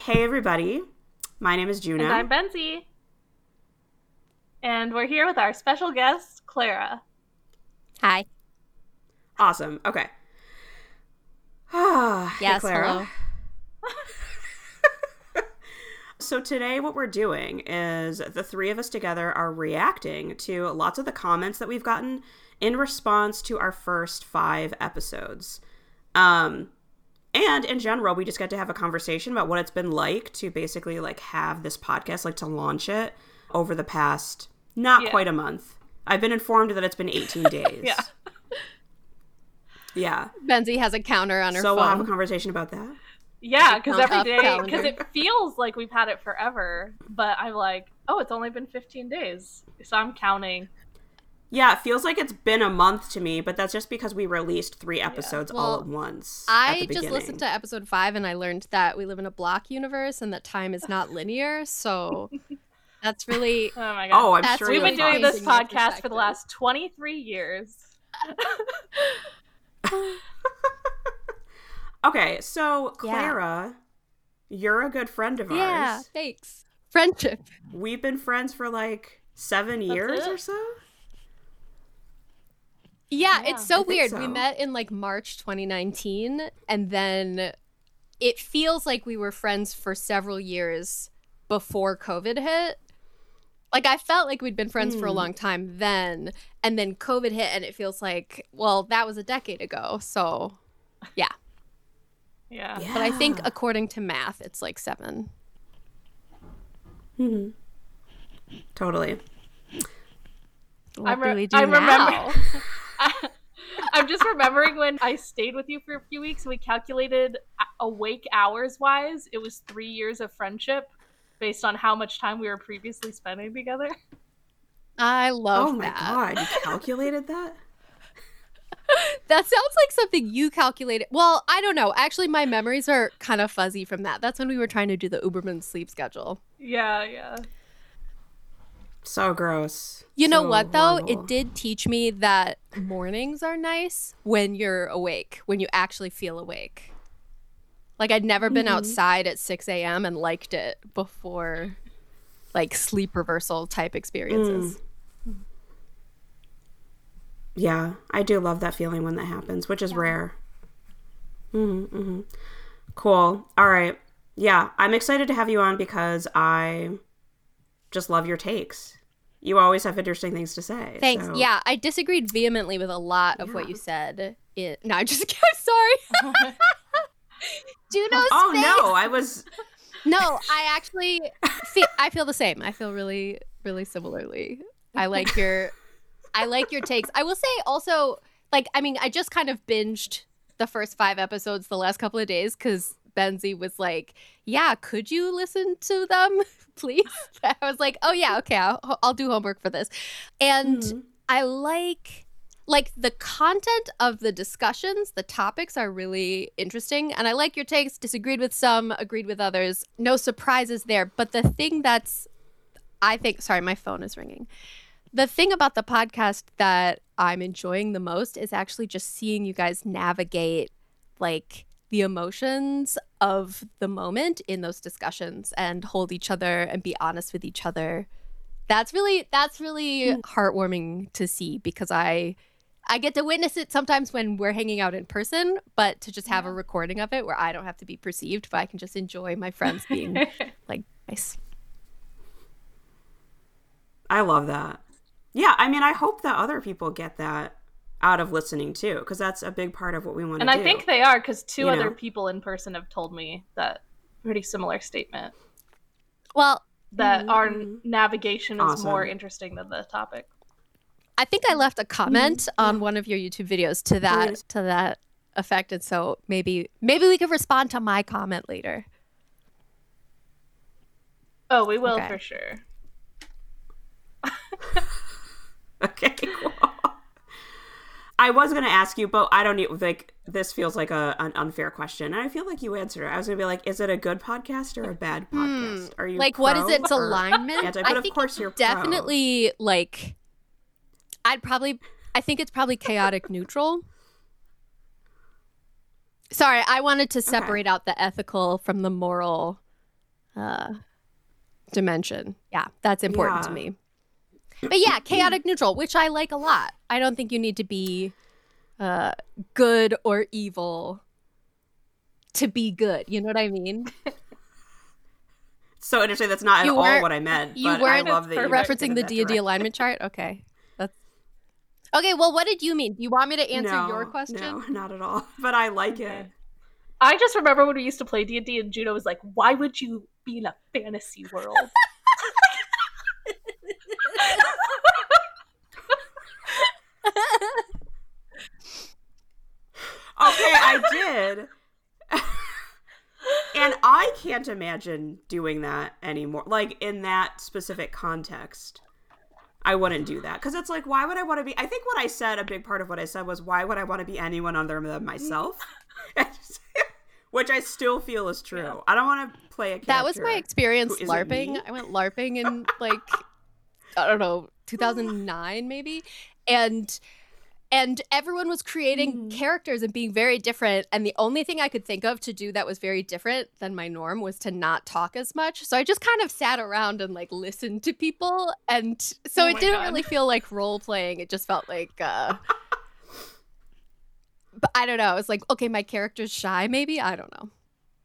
Hey everybody, my name is Juna. And I'm Benzie. And we're here with our special guest, Clara. Hi. Awesome. Okay. Hey Yes, Clara. hello. So today what we're doing is the three of us together are reacting to lots of the comments that we've gotten in response to our first 5 episodes. And in general, we just get to have a conversation about what it's been like to basically have this podcast, to launch it over the past not quite a month. I've been informed that it's been 18 days. Yeah. Benzie has a counter on her phone. So we'll have a conversation about that. Yeah, because every day, because it feels like we've had it forever, but I'm like, oh, it's only been 15 days. So I'm counting. Yeah, it feels like it's been a month to me, but that's just because we released 3 episodes all at once. I just listened to episode 5 and I learned that we live in a block universe and that time is not linear, so that's really... Oh my god. Oh, I'm sure we've been doing this podcast for the last 23 years. Okay, so Clara, you're a good friend of ours. Yeah, thanks. Friendship. We've been friends for 7 years or so? Yeah, it's so weird. So. We met in March 2019, and then it feels like we were friends for several years before COVID hit. I felt like we'd been friends for a long time then, and then COVID hit, and it feels like, well, that was a decade ago, so yeah. Yeah. But I think according to math, it's 7. Mm-hmm. Totally. What I do we do remember. now? I'm just remembering when I stayed with you for a few weeks. We calculated awake hours wise. It was 3 years of friendship based on how much time we were previously spending together. I love that. Oh my god, you calculated that? That sounds like something you calculated. Well, I don't know. Actually, my memories are kind of fuzzy from that. That's when we were trying to do the Uberman sleep schedule. Yeah. So gross. You know what, though? Horrible. It did teach me that mornings are nice when you're awake, when you actually feel awake. I'd never been outside at 6 a.m. and liked it before, sleep reversal type experiences. Yeah, I do love that feeling when that happens, which is rare. Cool. All right. Yeah, I'm excited to have you on because I just love your takes. You always have interesting things to say. Thanks. So. Yeah, I disagreed vehemently with a lot of what you said. No, I'm just I'm sorry. Juno's Oh, face. no, I was... No, I actually I feel the same. I feel really, really similarly. I like your takes. I will say also, I just kind of binged the first 5 episodes the last couple of days because Benzie was like, yeah, could you listen to them, please? I was like, oh yeah, okay, I'll do homework for this. And I like the content of the discussions, the topics are really interesting. And I like your takes, disagreed with some, agreed with others. No surprises there. But the thing sorry, my phone is ringing. The thing about the podcast that I'm enjoying the most is actually just seeing you guys navigate the emotions of the moment in those discussions and hold each other and be honest with each other. That's really heartwarming to see because I get to witness it sometimes when we're hanging out in person, but to just have a recording of it where I don't have to be perceived, but I can just enjoy my friends being nice. I love that. Yeah, I hope that other people get that out of listening too, because that's a big part of what we want to do. And I think they are, because 2 other people in person have told me that pretty similar statement. Well, that our navigation is more interesting than the topic. I think I left a comment on one of your YouTube videos to that effect, and so maybe we could respond to my comment later. Oh, we will for sure. Okay, cool. I was going to ask you, but I don't need, this feels like an unfair question. And I feel like you answered it. I was going to be like, is it a good podcast or a bad podcast? Are you what is its alignment? But of course you're definitely I think it's probably chaotic neutral. Sorry, I wanted to separate out the ethical from the moral dimension. Yeah, that's important to Yeah. me. But yeah, chaotic neutral, which I like a lot. I don't think you need to be good or evil to be good. You know what I mean? So interesting. That's not at You all weren't- what I meant. you but weren't I love that you perfect. took referencing it the that D&D direction. alignment chart. Okay, that's okay. Well, what did you mean? Do you want me to answer No, your question? No, not at all. But I like Okay. it. I just remember when we used to play D&D and Juno was like, why would you be in a fantasy world? Okay, I did. And I can't imagine doing that anymore. Like, in that specific context, I wouldn't do that. Because it's like, why would I want to be... I think what I said, a big part of what I said was, why would I want to be anyone other than myself? Which I still feel is true. Yeah. I don't want to play a character. That was my experience who isn't LARPing. me. I went LARPing in like I don't know, 2009 maybe, and everyone was creating characters and being very different. And the only thing I could think of to do that was very different than my norm was to not talk as much. So I just kind of sat around and like listened to people, and so Oh it my didn't God. really feel like role playing. It just felt like. But I don't know. It's like, okay, my character's shy, maybe? I don't know.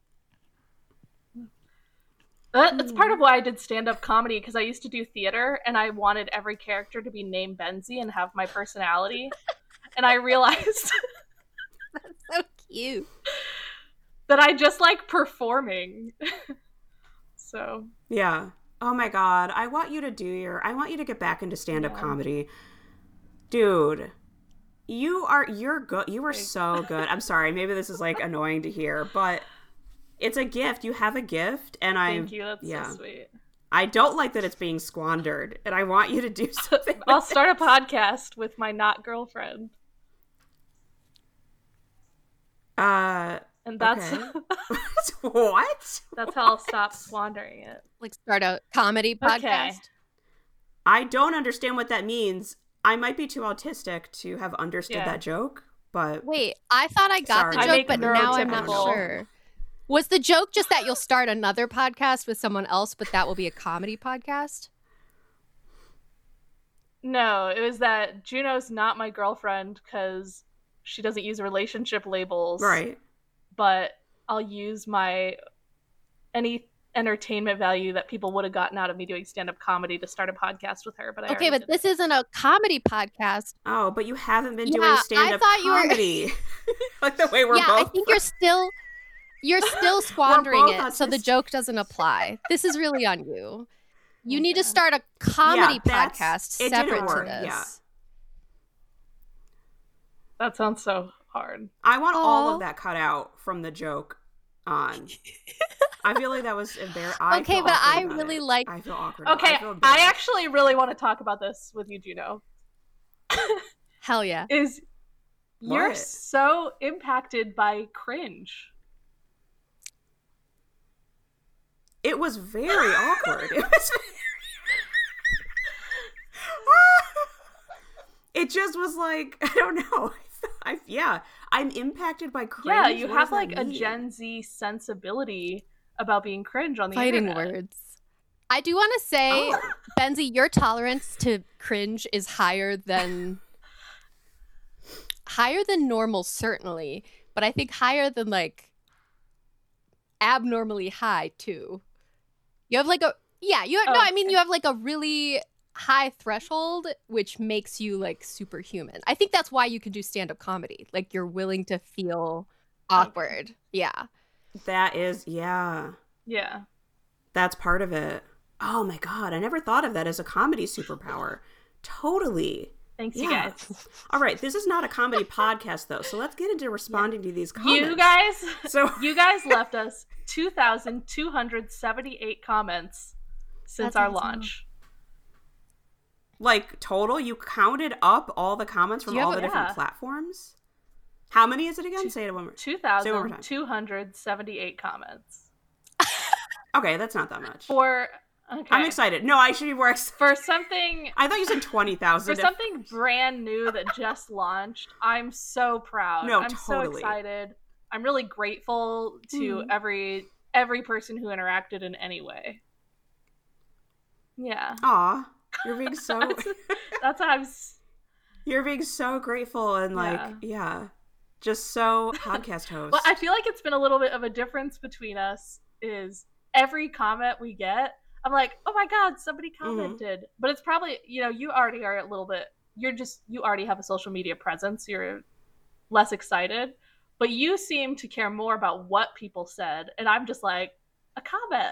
That's part of why I did stand-up comedy, because I used to do theater, and I wanted every character to be named Benzie and have my personality. And I realized So cute. that I just like performing. So, Yeah. Oh my God. I want you to get back into stand-up Yeah. comedy. Dude. You're good. You were so good. I'm sorry. Maybe this is like annoying to hear, but it's a gift. You have a gift, and thank you. That's so sweet. I don't like that it's being squandered, and I want you to do something. I'll start a podcast with my not girlfriend. And that's what? that's how I'll stop squandering it. Like start a comedy podcast. Okay. I don't understand what that means. I might be too autistic to have understood Yeah. that joke, but Wait, I thought I got Sorry. the I joke, make but now I'm not neurotypical. sure. Was the joke just that you'll start another podcast with someone else, but that will be a comedy podcast? No, it was that Juno's not my girlfriend because she doesn't use relationship labels. right. But I'll use any entertainment value that people would have gotten out of me doing stand-up comedy to start a podcast with her. But I Okay, already but this isn't a comedy podcast. Oh, but you haven't been Yeah, doing I stand-up thought you were- comedy. Like the way we're Yeah, both. I think you're still squandering both it, so the autistic. joke doesn't apply. This is really on you. You need to start a comedy Yeah, podcast it didn't separate to work, this. yeah. That sounds so hard. I want all Aw. of that cut out from the joke on. I feel like that was embarrassing. Okay, but I really like- I feel awkward. Okay, I, feel I embarrassed. actually really want to talk about this with you, Juno. Hell yeah. Is you're What? so impacted by cringe. It was very awkward. It was. It just was like, I don't know. I'm impacted by cringe. Yeah, you What have does like that a mean? Gen Z sensibility about being cringe on the Fighting internet. words. I do want to say, Oh. Benzie, your tolerance to cringe is higher than normal, certainly, but I think higher than like abnormally high too. You have like a you have like a really high threshold, which makes you like superhuman. I think that's why you can do stand-up comedy. Like you're willing to feel awkward. Yeah. That is, yeah. Yeah. That's part of it. Oh my God. I never thought of that as a comedy superpower. Totally. Thanks, you Yeah. guys. All right. This is not a comedy podcast, though. So let's get into responding to these comments. You So guys left us 2,278 comments since That's our awesome. launch. like total, you counted up all the comments from You have all the different yeah. platforms? How many is it again? Say it one more. Say it one more time. 2,278 comments. Okay, that's not that much. Okay. I'm excited. No, I should be more excited. For something I thought you said 20,000. For something brand new that just launched, I'm so proud. No, I'm so totally. excited. I'm really grateful to every every person who interacted in any way. Yeah. Aw, you're being so That's how you're being so grateful and like just so podcast host. Well, I feel like it's been a little bit of a difference between us is every comment we get, I'm like, oh my god, somebody commented. But it's probably, you already are a little bit, you already have a social media presence, you're less excited, but you seem to care more about what people said, and I'm just like, a comment.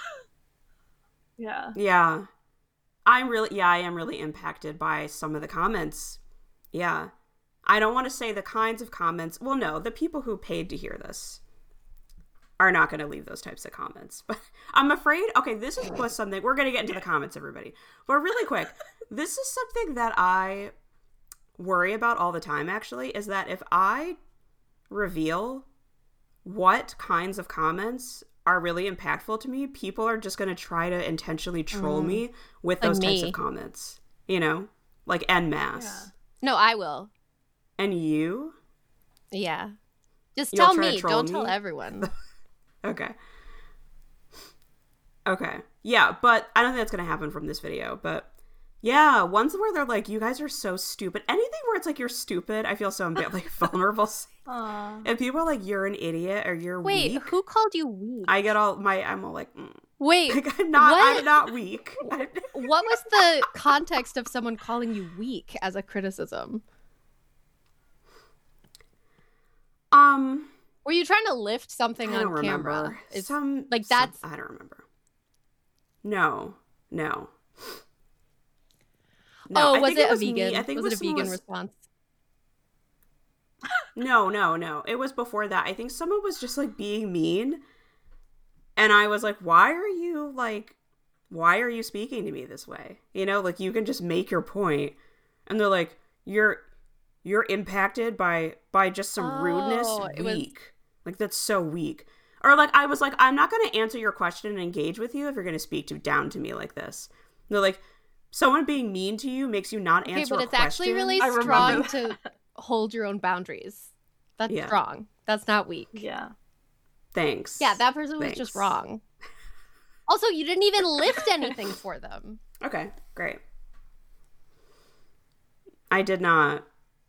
Yeah. I am really impacted by some of the comments. Yeah. I don't want to say the kinds of comments. Well, no, the people who paid to hear this are not going to leave those types of comments. But I'm afraid, okay, this was something, we're going to get into the comments, everybody. But really quick, this is something that I worry about all the time, actually, is that if I reveal what kinds of comments are really impactful to me, people are just going to try to intentionally troll me with those types of comments, like en masse. Yeah. No, I will. And you? Yeah. Just tell me. Don't tell everyone. Okay. Yeah, but I don't think that's going to happen from this video. But yeah, ones where they're like, you guys are so stupid. Anything where it's like, you're stupid, I feel so like vulnerable. And people are like, you're an idiot or you're weak. Wait, who called you weak? I'm all like, Wait, like, I'm not weak. What was the context of someone calling you weak as a criticism? Were you trying to lift something on camera? That's I don't remember. No. Oh, was it a vegan? I think was it a vegan response? No. It was before that. I think someone was just like being mean, and I was like, "Why are you speaking to me this way? Like you can just make your point." And they're like, "You're impacted by just some rudeness. Weak. Like that's so weak." Or like I was like, "I'm not going to answer your question and engage with you if you're going to speak down to me like this." And they're like, someone being mean to you makes you not answer a question. Okay, but it's actually really strong to hold your own boundaries. That's strong. That's not weak. Yeah. Thanks. Yeah, that person was just wrong. Also, you didn't even lift anything for them. Okay, great. I did not.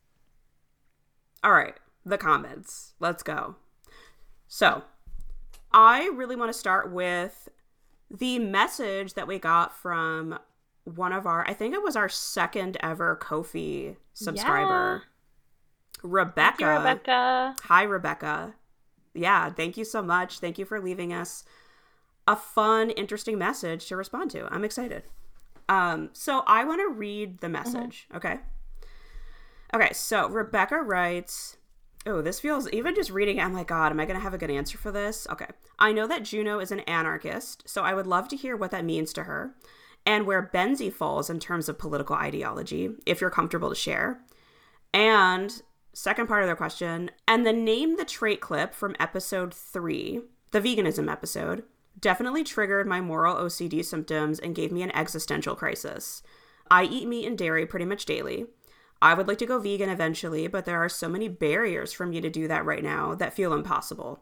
All right, the comments. Let's go. So, I really want to start with the message that we got from one of I think it was our second ever Ko-fi subscriber, Rebecca. Thank you, Rebecca. Hi, Rebecca. Yeah, thank you so much. Thank you for leaving us a fun, interesting message to respond to. I'm excited. So I want to read the message, okay? Okay, so Rebecca writes, oh, this feels, even just reading it, I'm like, God, am I going to have a good answer for this? Okay. I know that Juno is an anarchist, so I would love to hear what that means to her and where Benzie falls in terms of political ideology, if you're comfortable to share. And second part of their question, and the Name the Trait clip from episode 3, the veganism episode, definitely triggered my moral OCD symptoms and gave me an existential crisis. I eat meat and dairy pretty much daily. I would like to go vegan eventually, but there are so many barriers for me to do that right now that feel impossible.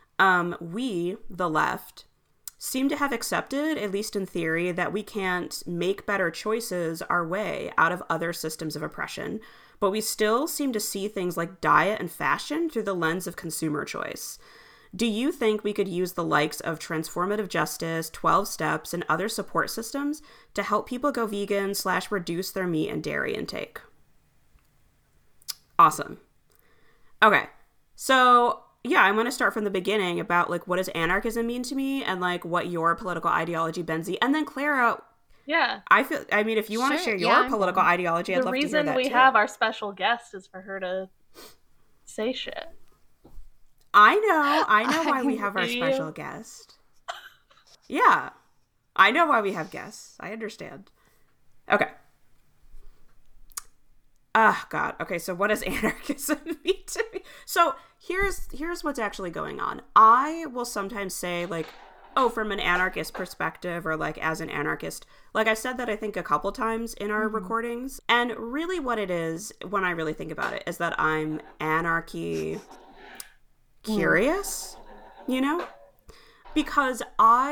We, the left, seem to have accepted, at least in theory, that we can't make better choices our way out of other systems of oppression, but we still seem to see things like diet and fashion through the lens of consumer choice. Do you think we could use the likes of transformative justice, 12 steps, and other support systems to help people go vegan / reduce their meat and dairy intake? Awesome. Okay. So, yeah, I want to start from the beginning about, like, what does anarchism mean to me and, like, what your political ideology, Benzie. And then, Clara, I mean, if you want to share your political ideology, I'd love to hear that, too. The reason we have our special guest is for her to say shit. I know why we have our special guest. Yeah. I know why we have guests. I understand. Okay. Ah, God. Okay, so what does anarchism mean to me? So here's what's actually going on. I will sometimes say, like, oh, from an anarchist perspective, or like as an anarchist. Like, I said that I think a couple times in our recordings. And really what it is, when I really think about it, is that I'm anarchy curious, you know? Because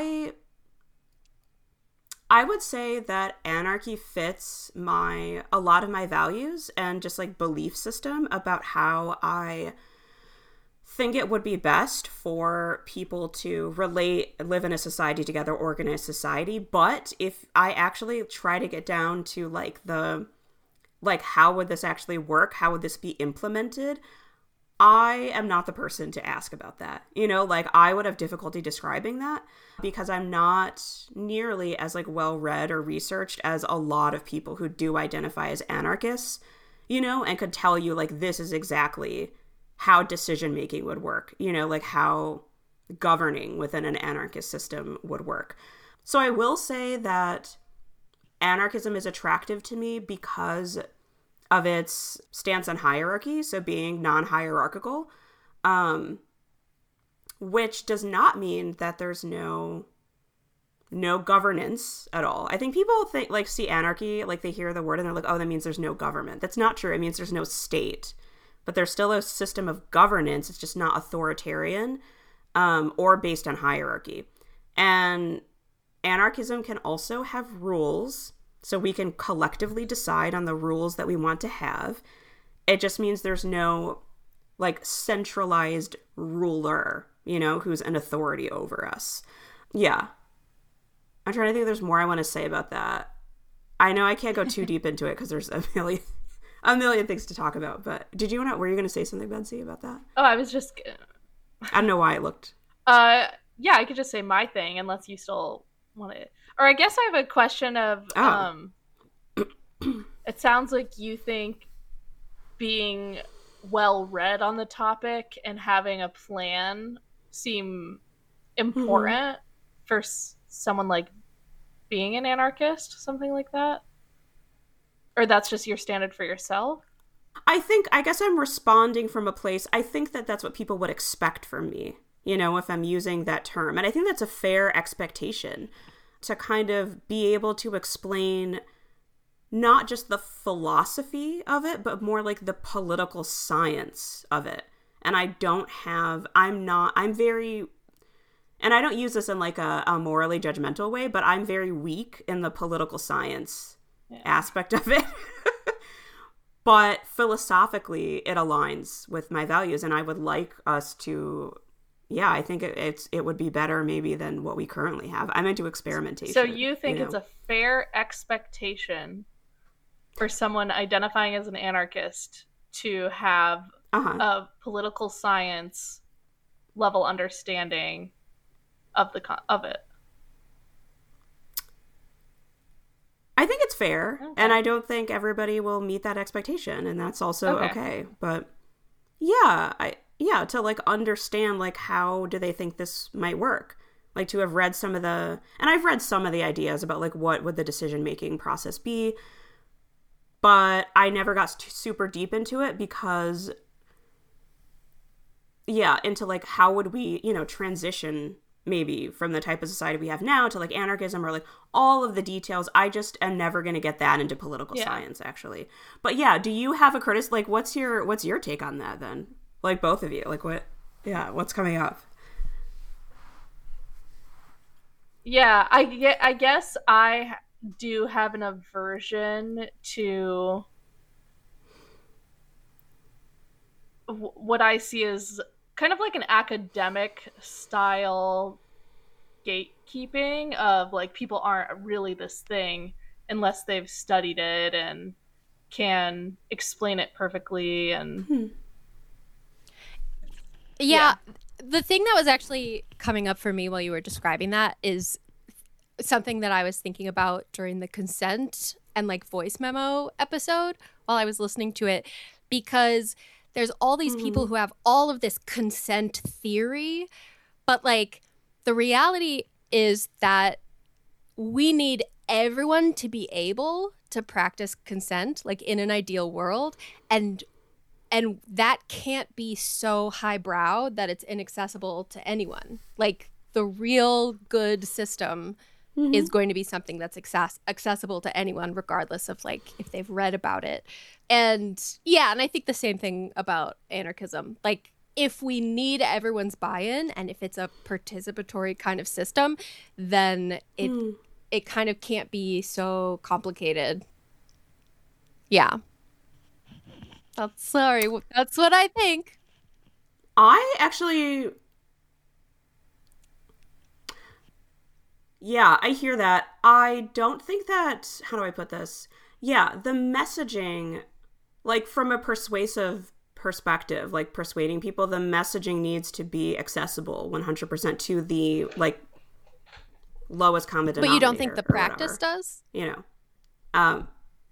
I would say that anarchy fits a lot of my values and just like belief system about how I think it would be best for people to live in a society together, organize society. But if I actually try to get down to like how would this actually work? How would this be implemented? I am not the person to ask about that. Like I would have difficulty describing that because I'm not nearly as like well read or researched as a lot of people who do identify as anarchists, and could tell you like this is exactly how decision making would work, like how governing within an anarchist system would work. So I will say that anarchism is attractive to me because of its stance on hierarchy, so being non-hierarchical, which does not mean that there's no governance at all. I think people see anarchy, like they hear the word and they're like, oh, that means there's no government. That's not true. It means there's no state, but there's still a system of governance. It's just not authoritarian or based on hierarchy. And anarchism can also have rules, so we can collectively decide on the rules that we want to have. It just means there's no like centralized ruler, who's an authority over us. Yeah. I'm trying to think if there's more I want to say about that. I know I can't go too deep into it because there's a million things to talk about, but were you going to say something, Betsy, about that? Oh, I was just... I don't know why it looked... Yeah, I could just say my thing unless you still want it. Or I guess I have a question of, it sounds like you think being well-read on the topic and having a plan seem important for someone like being an anarchist, something like that? Or that's just your standard for yourself? I guess I'm responding from a place, I think that that's what people would expect from me, if I'm using that term. And I think that's a fair expectation, to kind of be able to explain not just the philosophy of it, but more like the political science of it. And I don't use this in like a morally judgmental way, but I'm very weak in the political science aspect of it. But philosophically, it aligns with my values, and I would like us to... Yeah, I think it would be better maybe than what we currently have. I'm into experimentation. So you think it's a fair expectation for someone identifying as an anarchist to have a political science level understanding of it? I think it's fair, and I don't think everybody will meet that expectation, and that's also okay. But yeah, to like understand like how do they think this might work, like to have read and I've read some of the ideas about like what would the decision making process be, but I never got super deep into it because into like how would we transition maybe from the type of society we have now to like anarchism, or like all of the details. I just am never going to get that into political science, actually. But yeah, do you have a criticism? Like what's your take on that then? Like both of you, like what's coming up? Yeah, I guess I do have an aversion to what I see as kind of like an academic style gatekeeping of like people aren't really this thing unless they've studied it and can explain it perfectly and Yeah, the thing that was actually coming up for me while you were describing that is something that I was thinking about during the consent and like voice memo episode while I was listening to it, because there's all these people who have all of this consent theory, but like the reality is that we need everyone to be able to practice consent, like in an ideal world, and that can't be so highbrow that it's inaccessible to anyone. Like the real good system is going to be something that's accessible to anyone, regardless of like if they've read about it. And yeah, and I think the same thing about anarchism. Like if we need everyone's buy-in and if it's a participatory kind of system, then it kind of can't be so complicated. Yeah. That's what I think. I actually, yeah, I hear that. I don't think that, how do I put this? Yeah, the messaging, like from a persuasive perspective, like persuading people, the messaging needs to be accessible 100% to the like lowest common denominator. But you don't think the practice whatever, does? you know.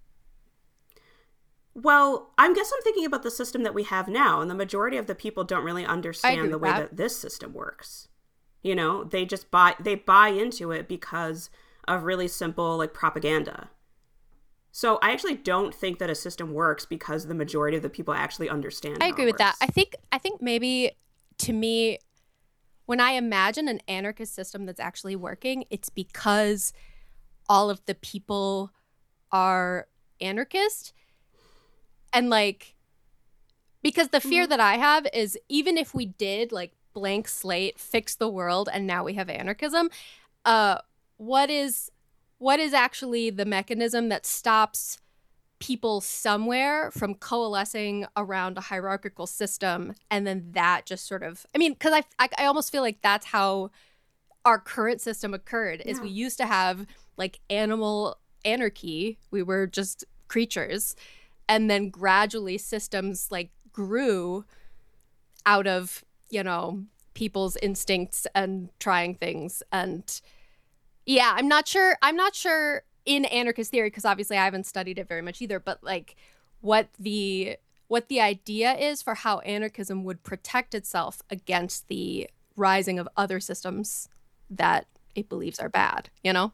Well, I guess I'm thinking about the system that we have now, and the majority of the people don't really understand the way that this system works. You know, they just buy into it because of really simple like propaganda. So I actually don't think that a system works because the majority of the people actually understand. I agree with that. I think maybe, to me, when I imagine an anarchist system that's actually working, it's because all of the people are anarchist. And like, because the fear that I have is, even if we did like blank slate, fix the world, and now we have anarchism, what is actually the mechanism that stops people somewhere from coalescing around a hierarchical system, and then that just sort of, I mean, because I almost feel like that's how our current system occurred. Is we used to have like animal anarchy, we were just creatures, and then gradually systems like grew out of, you know, people's instincts and trying things. And yeah, I'm not sure in anarchist theory, because obviously I haven't studied it very much either, but like what the idea is for how anarchism would protect itself against the rising of other systems that it believes are bad, you know?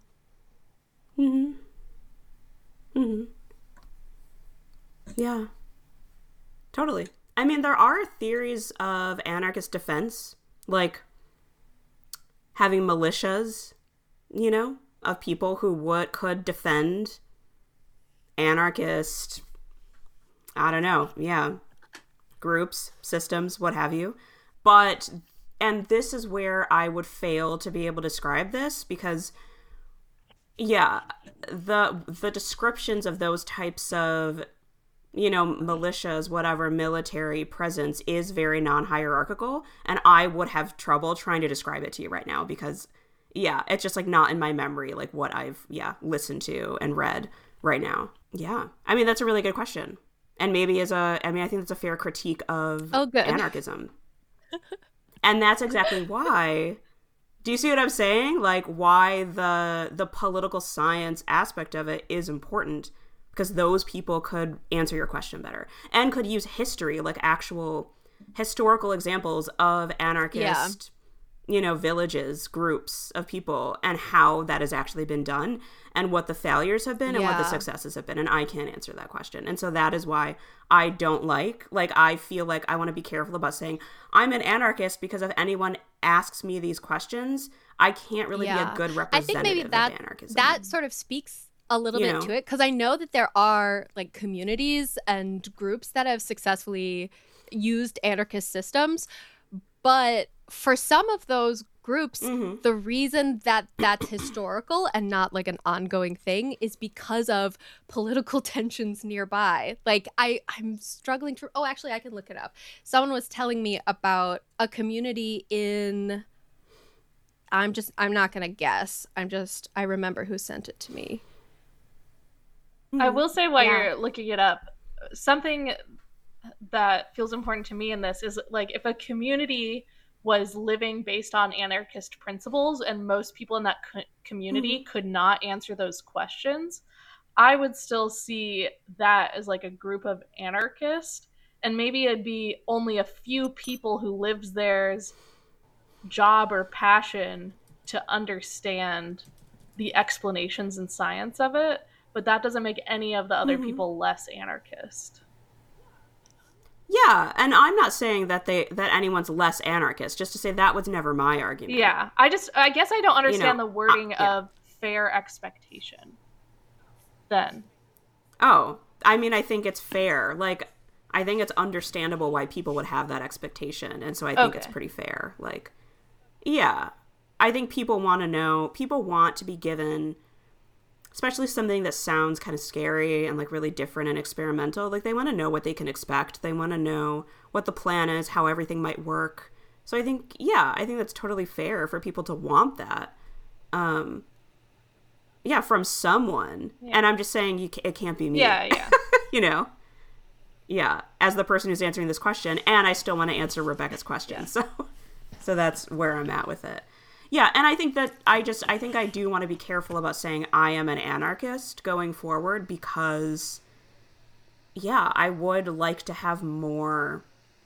Yeah, totally. I mean, there are theories of anarchist defense, like having militias, you know, of people who could defend anarchist, I don't know, groups, systems, what have you. But, and this is where I would fail to be able to describe this, because the descriptions of those types of, you know, militias, whatever, military presence is very non-hierarchical, and I would have trouble trying to describe it to you right now because, it's just like not in my memory, like what I've, listened to and read right now. Yeah. I mean, that's a really good question. And maybe I think that's a fair critique of anarchism. And that's exactly why, do you see what I'm saying? Like why the political science aspect of it is important, because those people could answer your question better and could use history, like actual historical examples of anarchist, you know, villages, groups of people, and how that has actually been done and what the failures have been and what the successes have been. And I can't answer that question. And so that is why I don't like I feel like I want to be careful about saying I'm an anarchist, because if anyone asks me these questions, I can't really be a good representative I think maybe of anarchism. That sort of speaks a little bit to it, because I know that there are like communities and groups that have successfully used anarchist systems, but for some of those groups, the reason that that's historical and not like an ongoing thing is because of political tensions nearby. Like I'm struggling to, actually I can look it up. Someone was telling me about a community in, I'm not gonna guess. I remember who sent it to me. I will say while you're looking it up, something that feels important to me in this is like if a community was living based on anarchist principles and most people in that community could not answer those questions, I would still see that as like a group of anarchists, and maybe it'd be only a few people who lived there's job or passion to understand the explanations and science of it, but that doesn't make any of the other people less anarchist. Yeah, and I'm not saying that anyone's less anarchist, just to say that was never my argument. Yeah, I guess I don't understand the wording of fair expectation then. Oh, I mean, I think it's fair. Like, I think it's understandable why people would have that expectation. And so I think it's pretty fair. Like, yeah, I think people want to know, people want to be given, especially something that sounds kind of scary and like really different and experimental. Like, they want to know what they can expect. They want to know what the plan is, how everything might work. So I think, yeah, I think that's totally fair for people to want that. Yeah, from someone. Yeah. And I'm just saying it can't be me. Yeah. You know? Yeah, as the person who's answering this question, and I still want to answer Rebecca's question. Yeah. So that's where I'm at with it. Yeah, and I think that I think I do want to be careful about saying I am an anarchist going forward, because, yeah, I would like to have more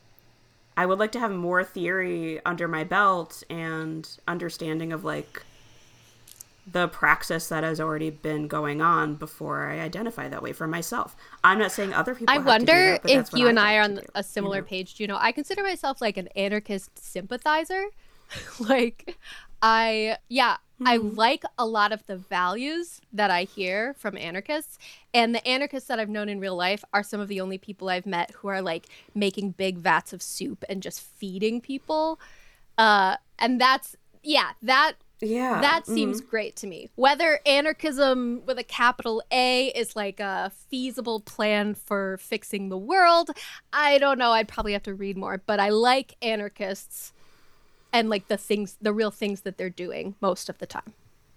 theory under my belt and understanding of, like, the praxis that has already been going on before I identify that way for myself. I'm not saying other people I have wonder to do that, but if that's what you and I'd I are like on to do, a similar page. You know, I consider myself like an anarchist sympathizer. Like, I like a lot of the values that I hear from anarchists, and the anarchists that I've known in real life are some of the only people I've met who are like making big vats of soup and just feeding people. And that seems great to me. Whether anarchism with a capital A is like a feasible plan for fixing the world, I don't know. I'd probably have to read more, but I like anarchists and like the real things that they're doing most of the time.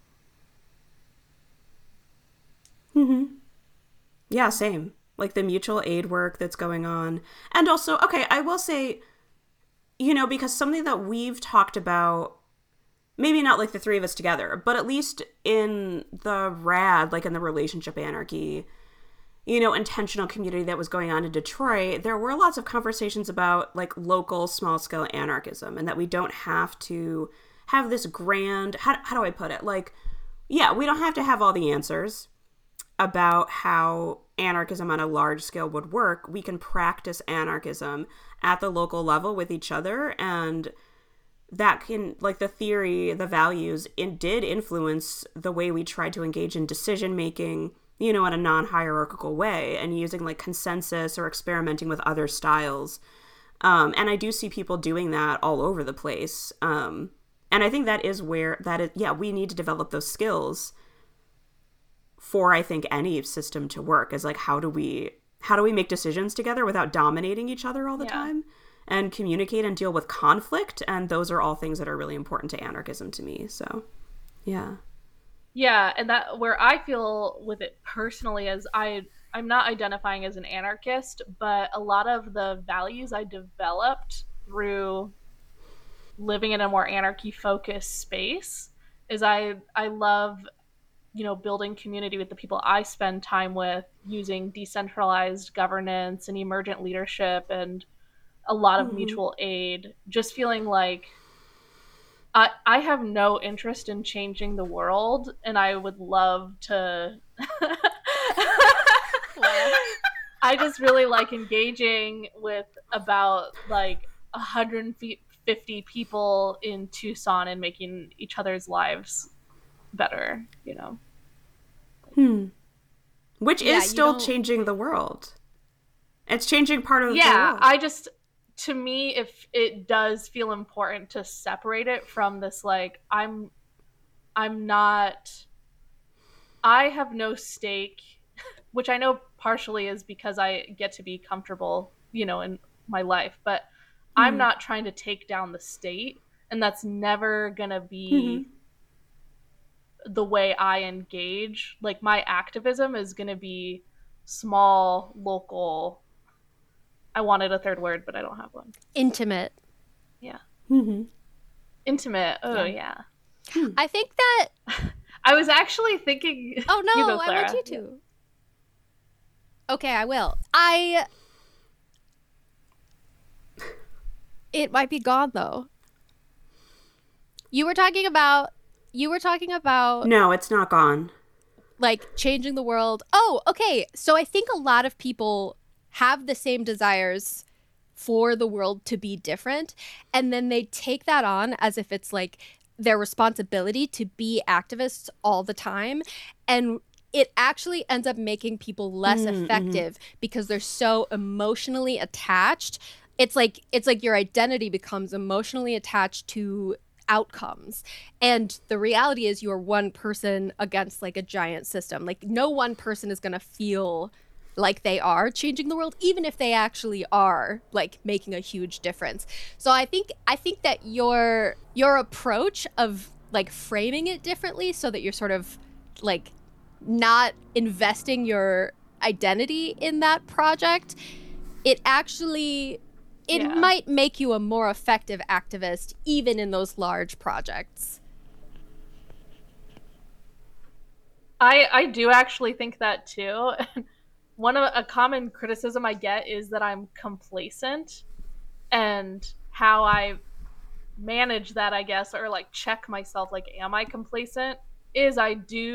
Mm-hmm. Yeah, same. Like the mutual aid work that's going on. And also, okay, I will say, you know, because something that we've talked about, maybe not like the three of us together, but at least in the RAD, like in the relationship anarchy, you know, intentional community that was going on in Detroit, there were lots of conversations about like local small scale anarchism, and that we don't have to have this grand, how do I put it? Like, yeah, we don't have to have all the answers about how anarchism on a large scale would work. We can practice anarchism at the local level with each other, and that can, like, the theory, the values, it did influence the way we tried to engage in decision making, you know, in a non-hierarchical way, and using like consensus or experimenting with other styles. And I do see people doing that all over the place. And I think that is where we need to develop those skills for, I think, any system to work, is like, how do we make decisions together without dominating each other all the time, and communicate and deal with conflict. And those are all things that are really important to anarchism to me. So, yeah. Yeah, and that where I feel with it personally is I'm not identifying as an anarchist, but a lot of the values I developed through living in a more anarchy-focused space is I love, you know, building community with the people I spend time with, using decentralized governance and emergent leadership and a lot of mutual aid, just feeling like I have no interest in changing the world, and I would love to. I just really like engaging with about like 150 people in Tucson and making each other's lives better, you know. Which is still changing the world. It's changing part of the world. Yeah, to me, if it does feel important to separate it from this, like, I have no stake, which I know partially is because I get to be comfortable, you know, in my life, but I'm not trying to take down the state, and that's never gonna be the way I engage. Like, my activism is gonna be small, local. I wanted a third word, but I don't have one. Intimate. Yeah. Intimate. Oh, yeah. I think that... I was actually thinking... Oh, no, I want you to. Okay, I will. It might be gone, though. You were talking about... No, it's not gone. Like, changing the world. Oh, okay. So I think a lot of people have the same desires for the world to be different, and then they take that on as if it's like their responsibility to be activists all the time. And it actually ends up making people less effective because they're so emotionally attached. It's like your identity becomes emotionally attached to outcomes. And the reality is you're one person against like a giant system. Like no one person is going to feel like they are changing the world, even if they actually are like making a huge difference. So I think that your approach of like framing it differently so that you're sort of like not investing your identity in that project, it might make you a more effective activist even in those large projects. I do actually think that too. A common criticism I get is that I'm complacent, and how I manage that, I guess, or like check myself, like, am I complacent? Is I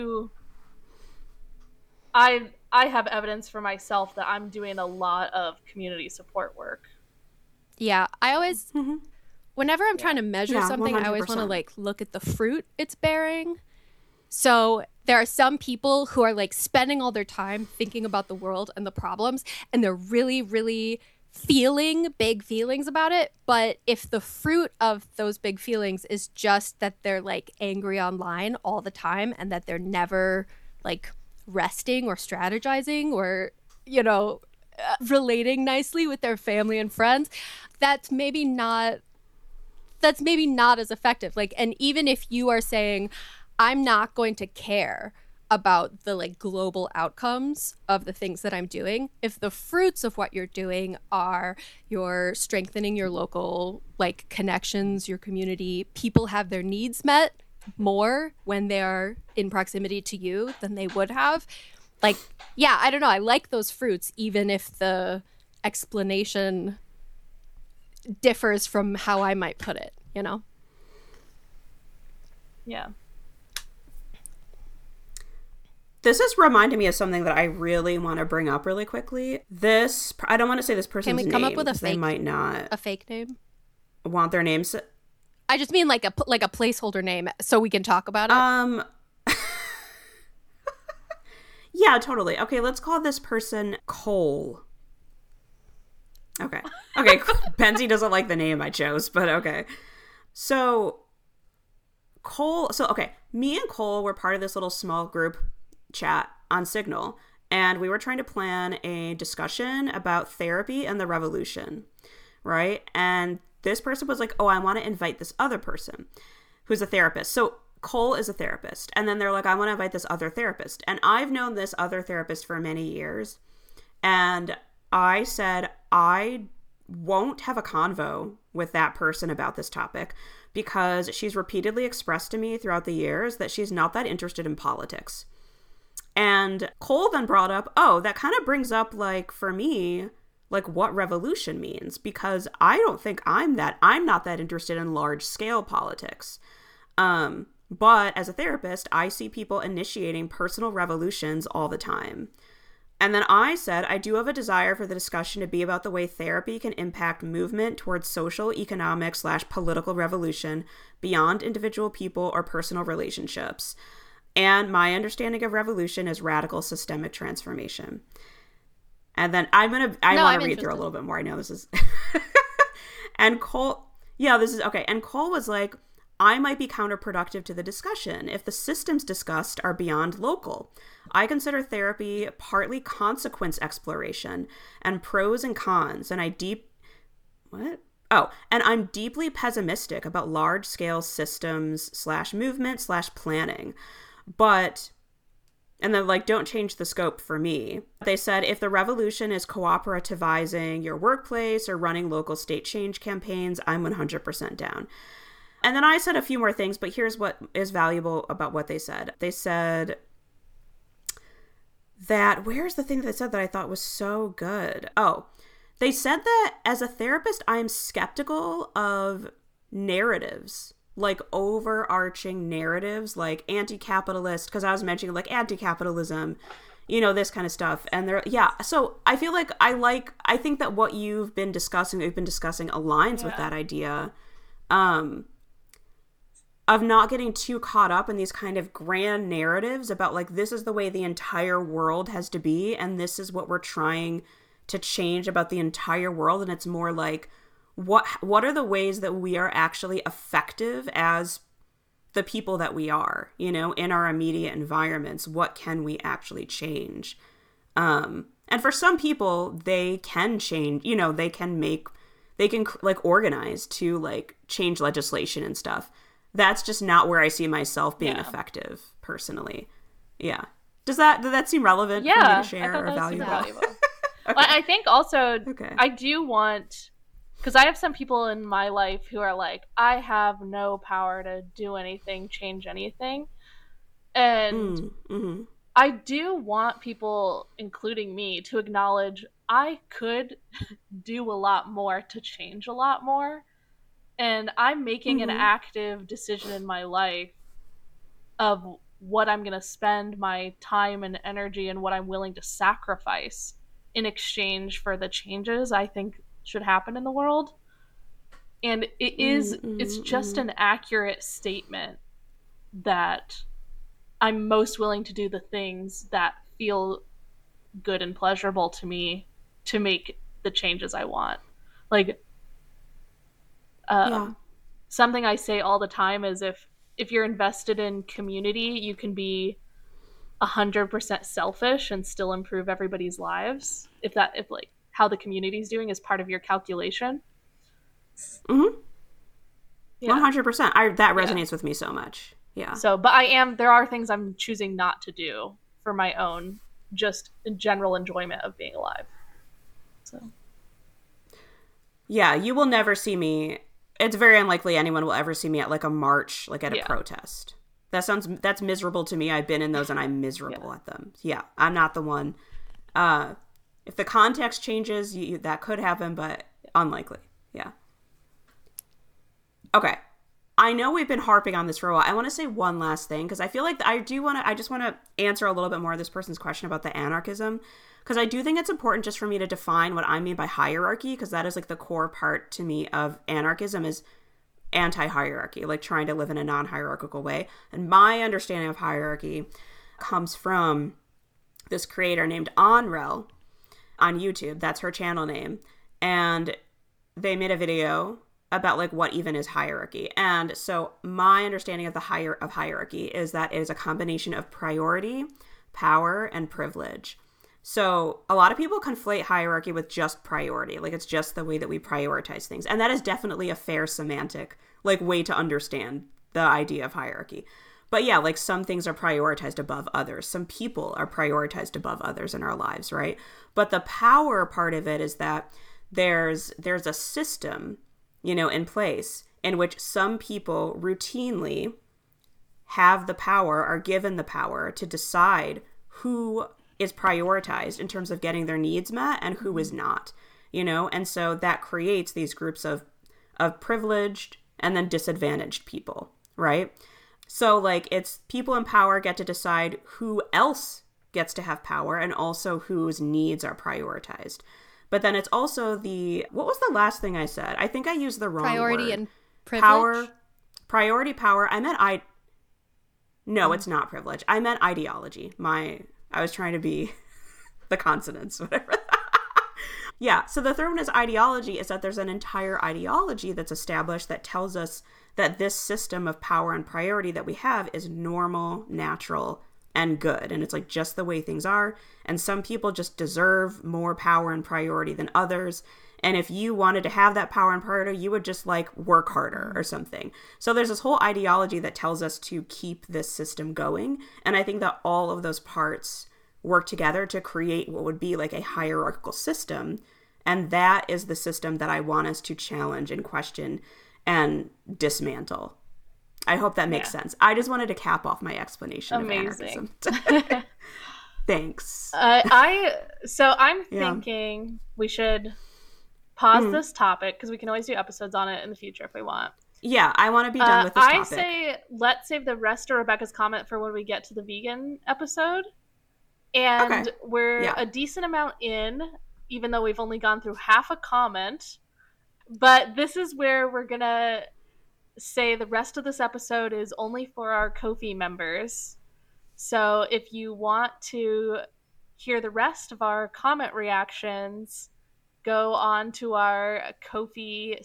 have evidence for myself that I'm doing a lot of community support work. Yeah, I always, whenever I'm trying to measure something, 100%. I always want to like look at the fruit it's bearing. So there are some people who are like spending all their time thinking about the world and the problems, and they're really, really feeling big feelings about it. But if the fruit of those big feelings is just that they're like angry online all the time and that they're never like resting or strategizing or, you know, relating nicely with their family and friends, that's maybe not as effective. Like, and even if you are saying, I'm not going to care about the like global outcomes of the things that I'm doing, if the fruits of what you're doing are you're strengthening your local like connections, your community, people have their needs met more when they are in proximity to you than they would have. Like, yeah, I don't know. I like those fruits, even if the explanation differs from how I might put it, you know? Yeah. This is reminding me of something that I really want to bring up really quickly. I don't want to say this person's name. Can we come up with they might not a fake name? Want their names. I just mean like a placeholder name so we can talk about it. Yeah, totally. Okay, let's call this person Cole. Okay. Benzie doesn't like the name I chose, but okay. So me and Cole were part of this little small group chat on Signal, and we were trying to plan a discussion about therapy and the revolution, right? And this person was like, oh, I want to invite this other person who's a therapist. So Cole is a therapist. And then they're like, I want to invite this other therapist. And I've known this other therapist for many years. And I said, I won't have a convo with that person about this topic because she's repeatedly expressed to me throughout the years that she's not that interested in politics. And Cole then brought up, oh, that kind of brings up, like, for me, like, what revolution means, because I don't think I'm not that interested in large scale politics. But as a therapist, I see people initiating personal revolutions all the time. And then I said, I do have a desire for the discussion to be about the way therapy can impact movement towards social, economic / political revolution beyond individual people or personal relationships. And my understanding of revolution is radical systemic transformation. And then I want to read through a little bit more. I know this is... And Cole... Yeah, this is... Okay. And Cole was like, I might be counterproductive to the discussion if the systems discussed are beyond local. I consider therapy partly consequence exploration and pros and cons, and I'm deeply pessimistic about large-scale systems / movement / planning. But, and then like, don't change the scope for me. They said, if the revolution is cooperativizing your workplace or running local state change campaigns, I'm 100% down. And then I said a few more things, but here's what is valuable about what they said. They said that, where's the thing that they said that I thought was so good? Oh, they said that as a therapist, I'm skeptical of narratives, like overarching narratives, like anti-capitalist, because I was mentioning like anti-capitalism, you know, this kind of stuff. And so I feel like I think that what we've been discussing aligns with that idea. of not getting too caught up in these kind of grand narratives about like, this is the way the entire world has to be, and this is what we're trying to change about the entire world. And it's more like, what are the ways that we are actually effective as the people that we are, you know, in our immediate environments? What can we actually change? And for some people, they can change, you know, they can like organize to like change legislation and stuff. That's just not where I see myself being effective personally. Yeah. Did that seem relevant for me to share or valuable? Okay. Well, I think also I do want, because I have some people in my life who are like, I have no power to do anything, change anything. And I do want people, including me, to acknowledge I could do a lot more to change a lot more. And I'm making an active decision in my life of what I'm going to spend my time and energy and what I'm willing to sacrifice in exchange for the changes I think should happen in the world. And it's just an accurate statement that I'm most willing to do the things that feel good and pleasurable to me to make the changes I want. Like, something I say all the time is if you're invested in community, you can be 100% selfish and still improve everybody's lives. If like how the community's doing is part of your calculation. 100%. That resonates with me so much. Yeah. So, but there are things I'm choosing not to do for my own, just general enjoyment of being alive. So. Yeah, you will never see me. It's very unlikely anyone will ever see me at like a march, like at a protest. That's miserable to me. I've been in those and I'm miserable at them. Yeah, I'm not the one. If the context changes, that could happen, but unlikely. Yeah. Okay. I know we've been harping on this for a while. I want to say one last thing because I feel like I just want to answer a little bit more of this person's question about the anarchism, because I do think it's important just for me to define what I mean by hierarchy, because that is like the core part to me of anarchism is anti-hierarchy, like trying to live in a non-hierarchical way. And my understanding of hierarchy comes from this creator named Onrel on YouTube. That's her channel name. And they made a video about like what even is hierarchy. And so my understanding of hierarchy is that it is a combination of priority, power, and privilege. So a lot of people conflate hierarchy with just priority. Like it's just the way that we prioritize things. And that is definitely a fair semantic like way to understand the idea of hierarchy. But yeah, like some things are prioritized above others. Some people are prioritized above others in our lives, right? But the power part of it is that there's a system, you know, in place in which some people routinely have the power, are given the power to decide who is prioritized in terms of getting their needs met and who is not, you know? And so that creates these groups of privileged and then disadvantaged people, right? So like it's people in power get to decide who else gets to have power and also whose needs are prioritized. But then it's also what was the last thing I said? I think I used the wrong priority word. And privilege? Power, priority, power. I meant No, it's not privilege. I meant ideology. I was trying to be the consonants, whatever. Yeah, so the third one is ideology, is that there's an entire ideology that's established that tells us that this system of power and priority that we have is normal, natural, and good. And it's like just the way things are. And some people just deserve more power and priority than others. And if you wanted to have that power and priority, you would just like work harder or something. So there's this whole ideology that tells us to keep this system going. And I think that all of those parts work together to create what would be like a hierarchical system. And that is the system that I want us to challenge and question and dismantle. I hope that makes sense. I just wanted to cap off my explanation of anarchism. Thanks. I'm thinking we should pause this topic because we can always do episodes on it in the future if we want. Yeah, I want to be done with this topic. I say let's save the rest of Rebecca's comment for when we get to the vegan episode. And we're a decent amount in, even though we've only gone through half a comment. But this is where we're going to say the rest of this episode is only for our Ko-fi members. So if you want to hear the rest of our comment reactions, go on to our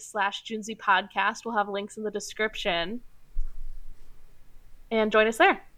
Ko-fi/Junzi podcast. We'll have links in the description. And join us there.